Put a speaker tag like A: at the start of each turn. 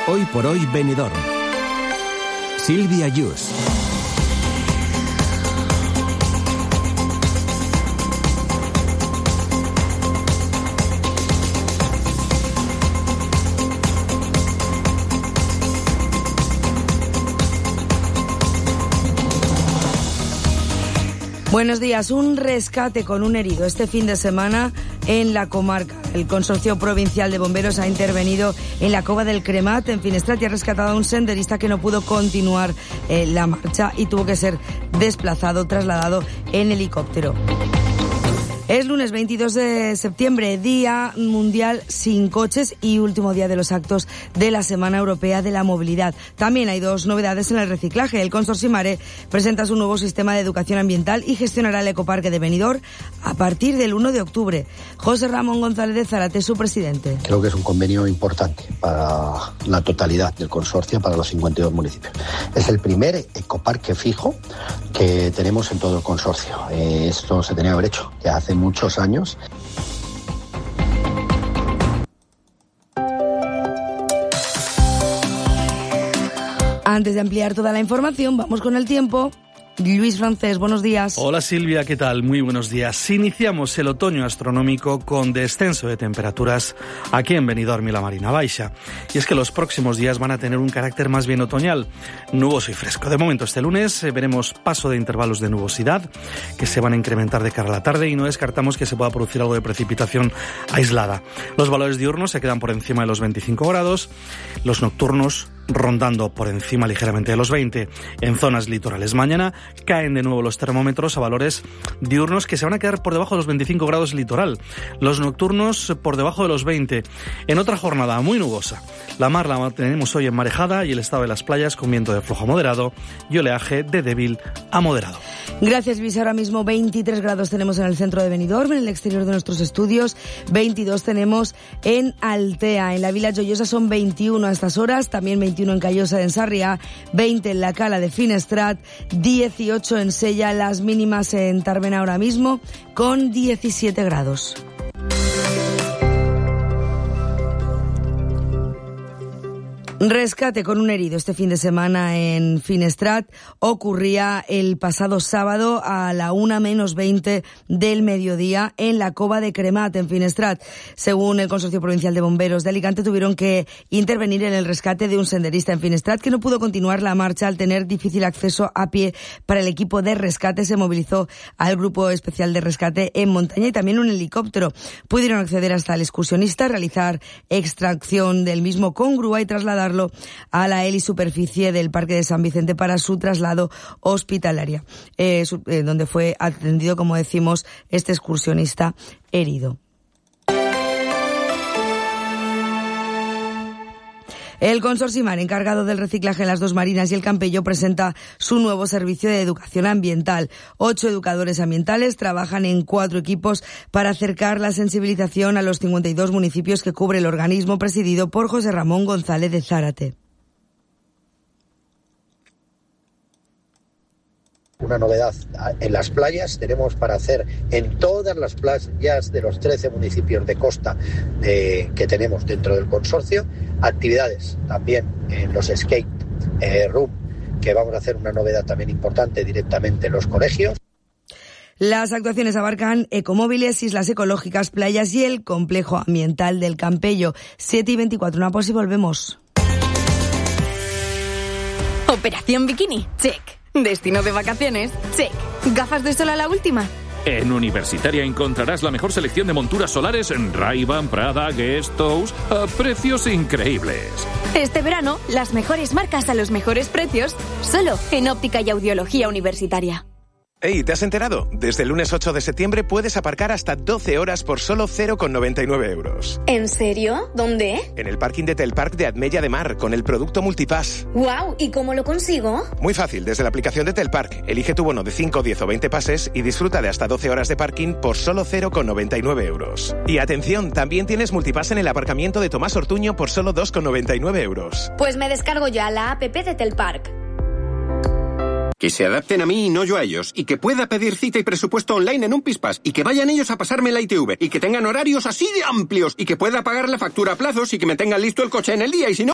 A: Hoy por hoy Benidorm. Sílvia Yus.
B: Buenos días. Un rescate con un herido este fin de semana en la comarca. El Consorcio Provincial de Bomberos ha intervenido en la Cova del Cremat, en Finestrat, y ha rescatado a un senderista que no pudo continuar la marcha y tuvo que ser trasladado en helicóptero. Es lunes 22 de septiembre, Día Mundial Sin Coches y último día de los actos de la Semana Europea de la Movilidad. También hay dos novedades en el reciclaje. El Consorcio Mare presenta su nuevo sistema de educación ambiental y gestionará el ecoparque de Benidorm a partir del 1 de octubre. José Ramón González de Zárate, su presidente.
C: Creo que es un convenio importante para la totalidad del consorcio, para los 52 municipios. Es el primer ecoparque fijo que tenemos en todo el consorcio. Esto se tenía que haber hecho ya hace muchos años.
B: Antes de ampliar toda la información, vamos con el tiempo. Luis Francés, buenos días.
D: Hola Silvia, ¿qué tal? Muy buenos días. Iniciamos el otoño astronómico con descenso de temperaturas aquí en Benidorm y la Marina Baixa. Y es que los próximos días van a tener un carácter más bien otoñal, nuboso y fresco. De momento este lunes veremos paso de intervalos de nubosidad que se van a incrementar de cara a la tarde y no descartamos que se pueda producir algo de precipitación aislada. Los valores diurnos se quedan por encima de los 25 grados, los nocturnos rondando por encima ligeramente de los 20 en zonas litorales. Mañana caen de nuevo los termómetros a valores diurnos que se van a quedar por debajo de los 25 grados litoral. Los nocturnos por debajo de los 20. En otra jornada muy nubosa. La mar la tenemos hoy enmarejada y el estado de las playas con viento de flojo a moderado y oleaje de débil a moderado.
B: Gracias, Luis. Ahora mismo 23 grados tenemos en el centro de Benidorm, en el exterior de nuestros estudios. 22 tenemos en Altea. En la Vila Joiosa son 21 a estas horas. También 21 en Callosa de Sarriá, 20 en la Cala de Finestrat, 18 en Sella, las mínimas en Tàrbena ahora mismo con 17 grados. Rescate con un herido este fin de semana en Finestrat ocurría el pasado sábado a la 1:20 del mediodía en la Cova de Cremat, en Finestrat. Según el Consorcio Provincial de Bomberos de Alicante, tuvieron que intervenir en el rescate de un senderista en Finestrat que no pudo continuar la marcha al tener difícil acceso a pie. Para el equipo de rescate se movilizó al Grupo Especial de Rescate en montaña y también un helicóptero. Pudieron acceder hasta el excursionista, realizar extracción del mismo con grúa y trasladar a la helisuperficie del Parque de San Vicente para su traslado hospitalario, donde fue atendido, como decimos, este excursionista herido. El Consorcio Mare, encargado del reciclaje en las dos marinas y el Campello, presenta su nuevo servicio de educación ambiental. 8 educadores ambientales trabajan en 4 equipos para acercar la sensibilización a los 52 municipios que cubre el organismo, presidido por José Ramón González de Zárate.
C: Una novedad en las playas, tenemos para hacer en todas las playas de los 13 municipios de costa que tenemos dentro del consorcio, actividades también en los skate room, que vamos a hacer una novedad también importante directamente en los colegios.
B: Las actuaciones abarcan ecomóviles, islas ecológicas, playas y el complejo ambiental del Campello. 7:24, una pausa y volvemos.
E: Operación Bikini, check. Destino de vacaciones, check. ¿Gafas de sol a la última?
F: En Universitaria encontrarás la mejor selección de monturas solares en Ray-Ban, Prada, Guess, Tous, a precios increíbles.
E: Este verano, las mejores marcas a los mejores precios, solo en Óptica y Audiología Universitaria.
G: Hey, ¿te has enterado? Desde el lunes 8 de septiembre puedes aparcar hasta 12 horas por solo 0,99 euros.
E: ¿En serio? ¿Dónde?
G: En el parking de Telpark de Admella de Mar, con el producto Multipass.
E: ¡Guau! ¿Y cómo lo consigo?
G: Muy fácil, desde la aplicación de Telpark. Elige tu bono de 5, 10 o 20 pases y disfruta de hasta 12 horas de parking por solo 0,99 euros. Y atención, también tienes Multipass en el aparcamiento de Tomás Ortuño por solo 2,99 euros.
E: Pues me descargo ya la app de Telpark.
H: Que se adapten a mí y no yo a ellos. Y que pueda pedir cita y presupuesto online en un Pispas. Y que vayan ellos a pasarme la ITV. Y que tengan horarios así de amplios. Y que pueda pagar la factura a plazos y que me tengan listo el coche en el día. Y si no...